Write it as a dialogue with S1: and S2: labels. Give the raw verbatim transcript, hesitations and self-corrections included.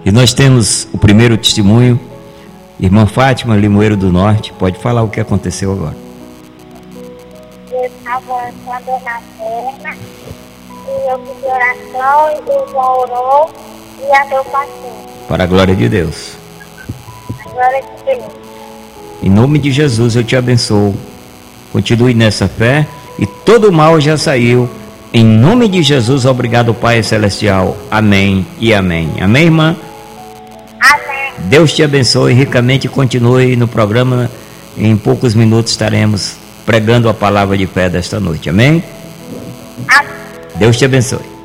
S1: E nós temos o primeiro testemunho. Irmã Fátima, Limoeiro do Norte, pode falar o que aconteceu agora.
S2: Eu estava andando na perna e eu pedi oração e Deus orou e a dor passou.
S1: Para a glória de Deus.
S2: A glória de Deus.
S1: Em nome de Jesus eu te abençoo. Continue nessa fé e todo o mal já saiu. Em nome de Jesus, obrigado, Pai Celestial. Amém e amém. Amém, irmã?
S2: Amém.
S1: Deus te abençoe ricamente. Continue no programa. Em poucos minutos estaremos pregando a palavra de fé desta noite. Amém?
S2: Amém.
S1: Deus te abençoe.